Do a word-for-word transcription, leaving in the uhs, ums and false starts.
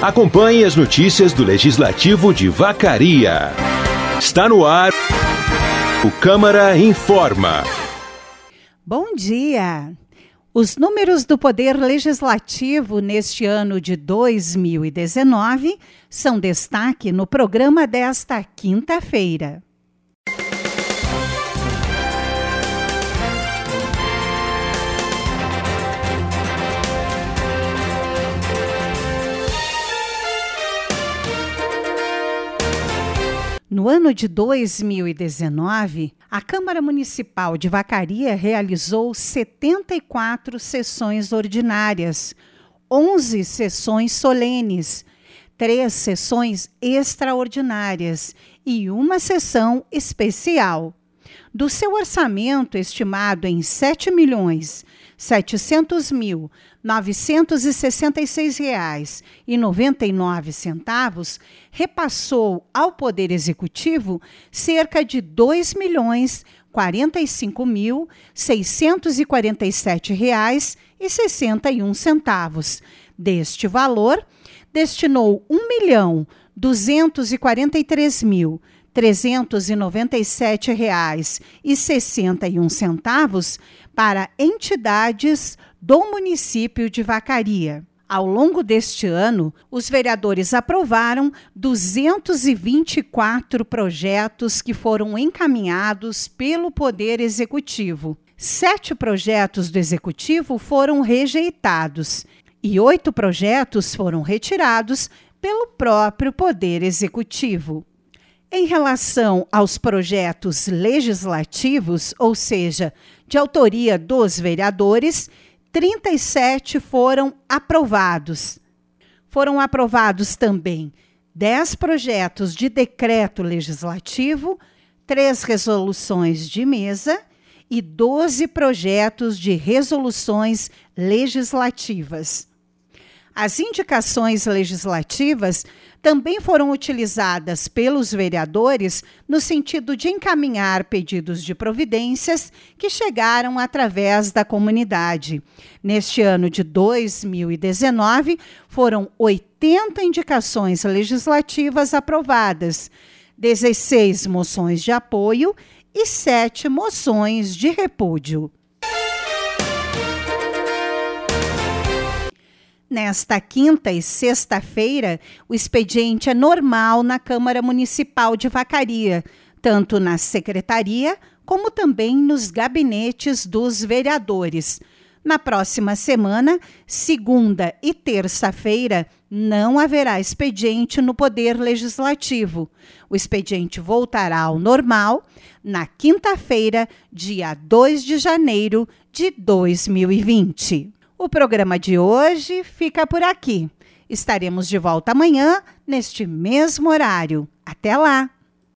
Acompanhe as notícias do Legislativo de Vacaria. Está no ar o Câmara Informa. Bom dia! Os números do Poder Legislativo neste ano de dois mil e dezenove são destaque no programa desta quinta-feira. No ano de dois mil e dezenove, a Câmara Municipal de Vacaria realizou setenta e quatro sessões ordinárias, onze sessões solenes, três sessões extraordinárias e uma sessão especial. Do seu orçamento estimado em sete milhões setecentos mil novecentos e sessenta e seis reais e noventa e nove centavos, repassou ao Poder Executivo cerca de dois milhões quarenta e cinco mil seiscentos e quarenta e sete reais e sessenta e um centavos. Deste valor, destinou um milhão duzentos e quarenta e três mil trezentos e noventa e sete reais e sessenta e um centavos para entidades do município de Vacaria. Ao longo deste ano, os vereadores aprovaram duzentos e vinte e quatro projetos que foram encaminhados pelo Poder Executivo. Sete projetos do Executivo foram rejeitados e oito projetos foram retirados pelo próprio Poder Executivo. Em relação aos projetos legislativos, ou seja, de autoria dos vereadores, trinta e sete foram aprovados. Foram aprovados também dez projetos de decreto legislativo, três resoluções de mesa e doze projetos de resoluções legislativas. As indicações legislativas também foram utilizadas pelos vereadores no sentido de encaminhar pedidos de providências que chegaram através da comunidade. Neste ano de dois mil e dezenove, foram oitenta indicações legislativas aprovadas, dezesseis moções de apoio e sete moções de repúdio. Nesta quinta e sexta-feira, o expediente é normal na Câmara Municipal de Vacaria, tanto na secretaria como também nos gabinetes dos vereadores. Na próxima semana, segunda e terça-feira, não haverá expediente no Poder Legislativo. O expediente voltará ao normal na quinta-feira, dia dois de janeiro de dois mil e vinte. O programa de hoje fica por aqui. Estaremos de volta amanhã, neste mesmo horário. Até lá!